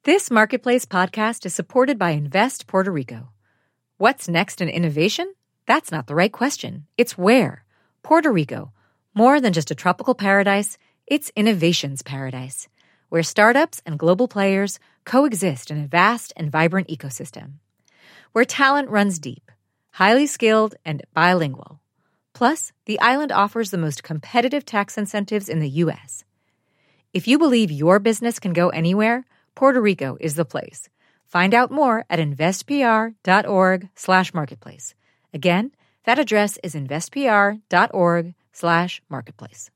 This Marketplace podcast is supported by Invest Puerto Rico. What's next in innovation? That's not the right question. It's where. Puerto Rico. More than just a tropical paradise, it's innovation's paradise, where startups and global players coexist in a vast and vibrant ecosystem. Where talent runs deep, highly skilled, and bilingual. Plus, the island offers the most competitive tax incentives in the U.S. If you believe your business can go anywhere, Puerto Rico is the place. Find out more at investpr.org/marketplace. Again, that address is investpr.org/marketplace.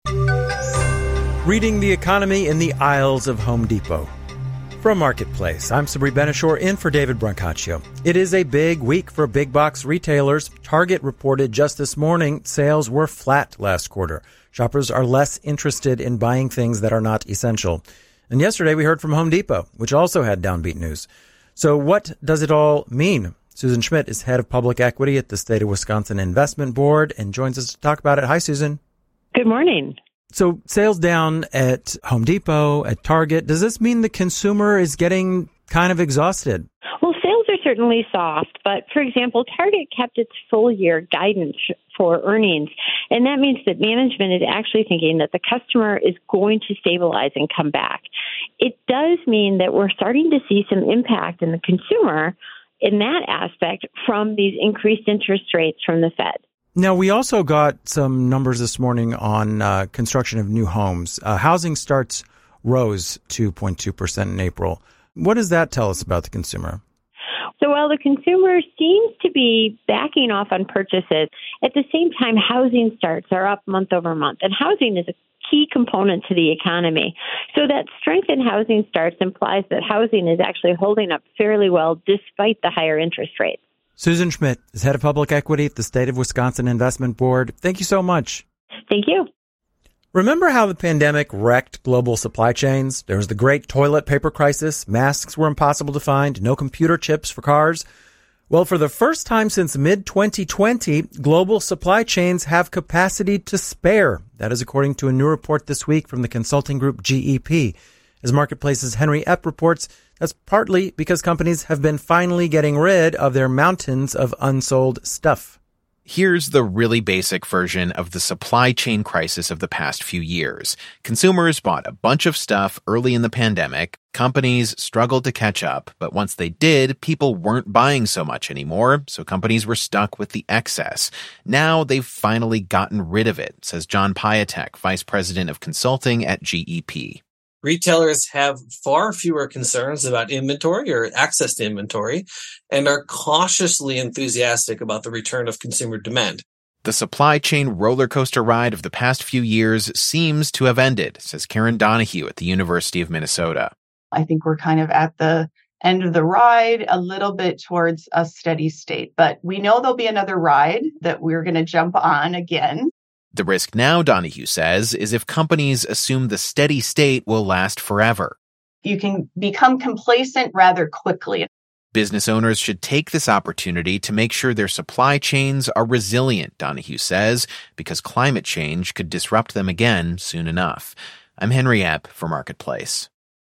Reading the economy in the aisles of Home Depot. From Marketplace, I'm Sabri Ben-Achour in for David Brancaccio. It is a big week for big box retailers. Target reported just this morning sales were flat last quarter. Shoppers are less interested in buying things that are not essential. And yesterday we heard from Home Depot, which also had downbeat news. So what does it all mean? Susan Schmidt is head of public equity at the State of Wisconsin Investment Board and joins us to talk about it. Hi, Susan. Good morning. So sales down at Home Depot, at Target. Does this mean the consumer is getting kind of exhausted? Well, sales are certainly soft, but for example, Target kept its full year guidance for earnings, and that means that management is actually thinking that the customer is going to stabilize and come back. It does mean that we're starting to see some impact in the consumer in that aspect from these increased interest rates from the Fed. Now, we also got some numbers this morning on construction of new homes. Housing starts rose 2.2% in April. What does that tell us about the consumer? So while the consumer seems to be backing off on purchases, at the same time, housing starts are up month over month. And housing is a key component to the economy. So that strength in housing starts implies that housing is actually holding up fairly well despite the higher interest rates. Susan Schmidt is head of public equity at the State of Wisconsin Investment Board. Thank you so much. Thank you. Remember how the pandemic wrecked global supply chains? There was the great toilet paper crisis. Masks were impossible to find. No computer chips for cars. Well, for the first time since mid-2020, global supply chains have capacity to spare. That is according to a new report this week from the consulting group GEP. As Marketplace's Henry Epp reports, that's partly because companies have been finally getting rid of their mountains of unsold stuff. Here's the really basic version of the supply chain crisis of the past few years. Consumers bought a bunch of stuff early in the pandemic. Companies struggled to catch up, but once they did, people weren't buying so much anymore, so companies were stuck with the excess. Now they've finally gotten rid of it, says John Piatek, Vice President of Consulting at GEP. Retailers have far fewer concerns about inventory or access to inventory and are cautiously enthusiastic about the return of consumer demand. The supply chain roller coaster ride of the past few years seems to have ended, says Karen Donahue at the University of Minnesota. I think we're kind of at the end of the ride, a little bit towards a steady state. But we know there'll be another ride that we're going to jump on again. The risk now, Donahue says, is if companies assume the steady state will last forever. You can become complacent rather quickly. Business owners should take this opportunity to make sure their supply chains are resilient, Donahue says, because climate change could disrupt them again soon enough. I'm Henry Epp for Marketplace.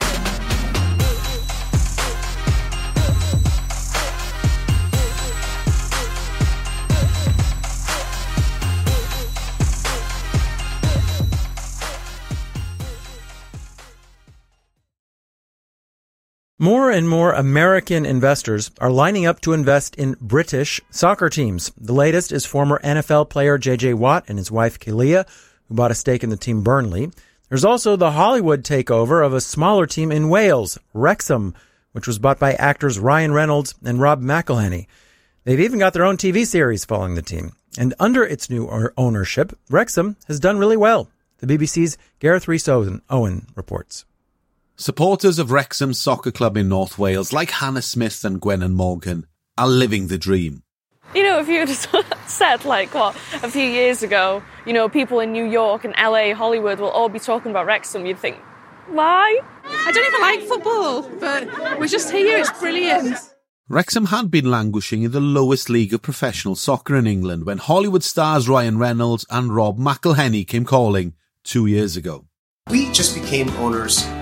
More and more American investors are lining up to invest in British soccer teams. The latest is former NFL player J.J. Watt and his wife Kealia, who bought a stake in the team Burnley. There's also the Hollywood takeover of a smaller team in Wales, Wrexham, which was bought by actors Ryan Reynolds and Rob McElhenney. They've even got their own TV series following the team. And under its new ownership, Wrexham has done really well. The BBC's Gareth Rhys-Owen reports. Supporters of Wrexham Soccer Club in North Wales, like Hannah Smith and Gwen and Morgan, are living the dream. You know, if you had said, a few years ago, people in New York and LA, Hollywood will all be talking about Wrexham, you'd think, why? I don't even like football, but we're just here, it's brilliant. Wrexham had been languishing in the lowest league of professional soccer in England when Hollywood stars Ryan Reynolds and Rob McElhenney came calling 2 years ago. We just became owners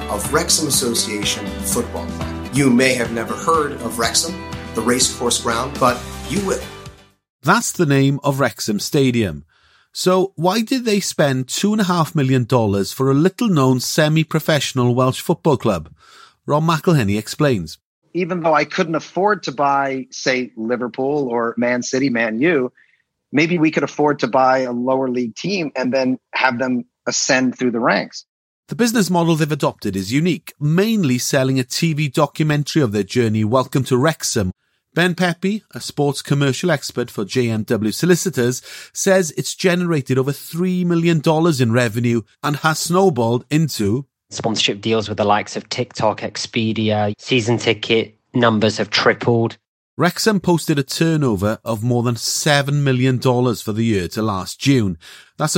of Wrexham Association Football Club. You may have never heard of Wrexham, the racecourse ground, but you will. That's the name of Wrexham Stadium. So why did they spend $2.5 million for a little-known semi-professional Welsh football club? Rob McElhenney explains. Even though I couldn't afford to buy, say, Liverpool or Man City, Man U, maybe we could afford to buy a lower league team and then have them ascend through the ranks. The business model they've adopted is unique, mainly selling a TV documentary of their journey, Welcome to Wrexham. Ben Pepe, a sports commercial expert for JMW Solicitors, says it's generated over $3 million in revenue and has snowballed into sponsorship deals with the likes of TikTok, Expedia. Season ticket numbers have tripled. Wrexham posted a turnover of more than $7 million for the year to last June. That's a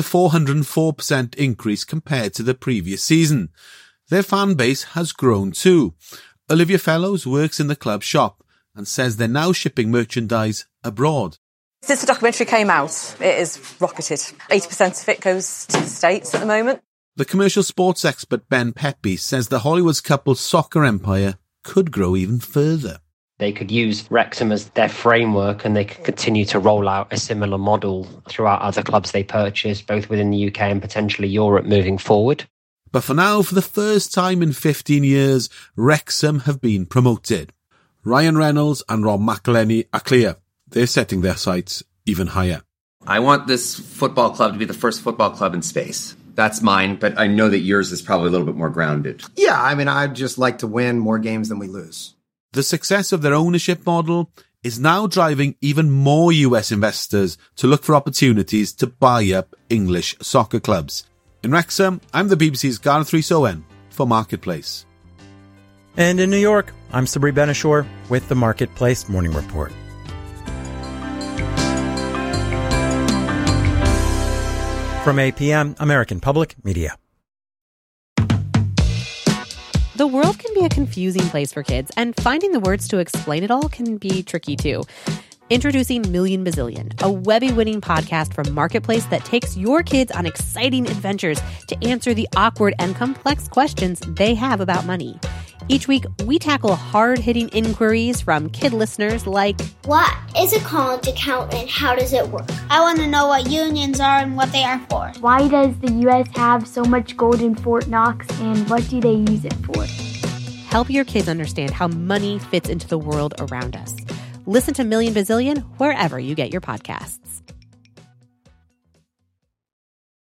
404% increase compared to the previous season. Their fan base has grown too. Olivia Fellows works in the club shop and says they're now shipping merchandise abroad. Since the documentary came out, it has rocketed. 80% of it goes to the States at the moment. The commercial sports expert Ben Pepe says the Hollywood couple's soccer empire could grow even further. They could use Wrexham as their framework and they could continue to roll out a similar model throughout other clubs they purchase, both within the UK and potentially Europe moving forward. But for now, for the first time in 15 years, Wrexham have been promoted. Ryan Reynolds and Rob McElhenney are clear. They're setting their sights even higher. I want this football club to be the first football club in space. That's mine, but I know that yours is probably a little bit more grounded. Yeah, I mean, I'd just like to win more games than we lose. The success of their ownership model is now driving even more US investors to look for opportunities to buy up English soccer clubs. In Wrexham, I'm the BBC's Gareth Rhys-Owen for Marketplace. And in New York, I'm Sabri Benishore with the Marketplace Morning Report. From APM, American Public Media. The world can be a confusing place for kids, and finding the words to explain it all can be tricky too. Introducing Million Bazillion, a Webby-winning podcast from Marketplace that takes your kids on exciting adventures to answer the awkward and complex questions they have about money. Each week, we tackle hard-hitting inquiries from kid listeners like, what is a college account and how does it work? I want to know what unions are and what they are for. Why does the U.S. have so much gold in Fort Knox and what do they use it for? Help your kids understand how money fits into the world around us. Listen to Million Bazillion wherever you get your podcasts.